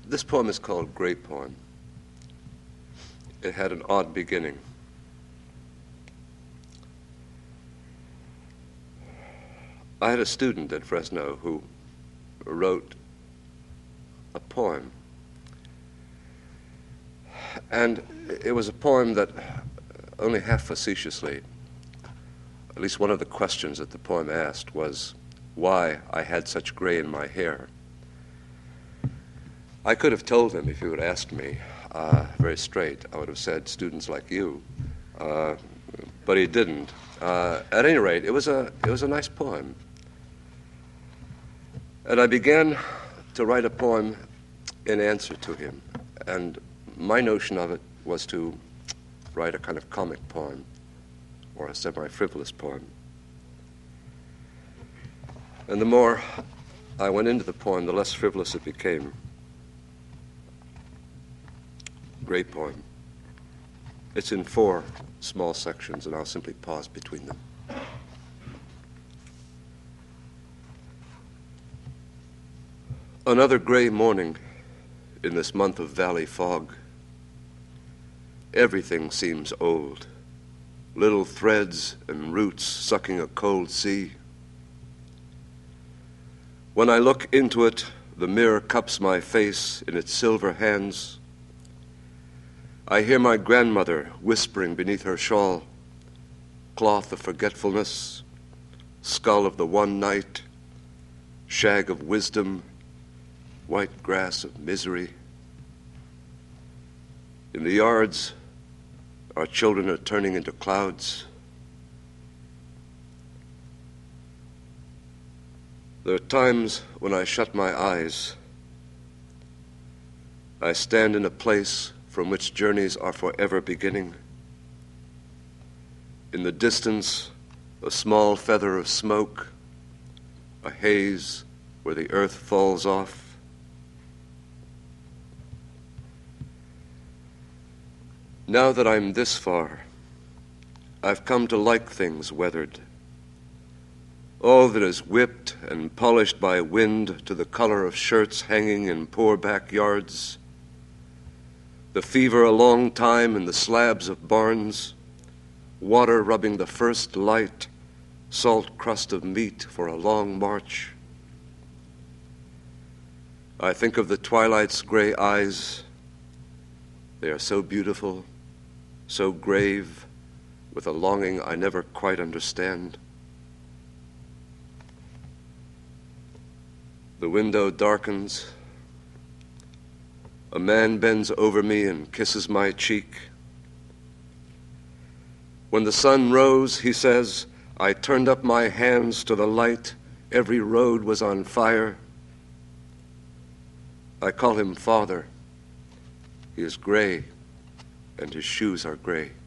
This poem is called Gray Poem. It had an odd beginning. I had a student at Fresno who wrote a poem. And it was a poem that, only half facetiously, at least one of the questions that the poem asked was why I had such gray in my hair. I could have told him, if he would asked me, very straight, I would have said, students like you, but he didn't. At any rate, it was a nice poem. And I began to write a poem in answer to him. And my notion of it was to write a kind of comic poem or a semi-frivolous poem. And the more I went into the poem, the less frivolous it became. Great poem. It's in 4 small sections, and I'll simply pause between them. Another gray morning in this month of valley fog. Everything seems old. Little threads and roots sucking a cold sea. When I look into it, the mirror cups my face in its silver hands. I hear my grandmother whispering beneath her shawl, cloth of forgetfulness, skull of the one night, shag of wisdom, white grass of misery. In the yards, our children are turning into clouds. There are times when I shut my eyes. I stand in a place from which journeys are forever beginning. In the distance, a small feather of smoke, a haze where the earth falls off. Now that I'm this far, I've come to like things weathered. All that is whipped and polished by wind to the color of shirts hanging in poor backyards. The fever a long time in the slabs of barns, water rubbing the first light, salt crust of meat for a long march. I think of the twilight's gray eyes. They are so beautiful, so grave, with a longing I never quite understand. The window darkens. A man bends over me and kisses my cheek. When the sun rose, he says, I turned up my hands to the light. Every road was on fire. I call him Father. He is gray, and his shoes are gray.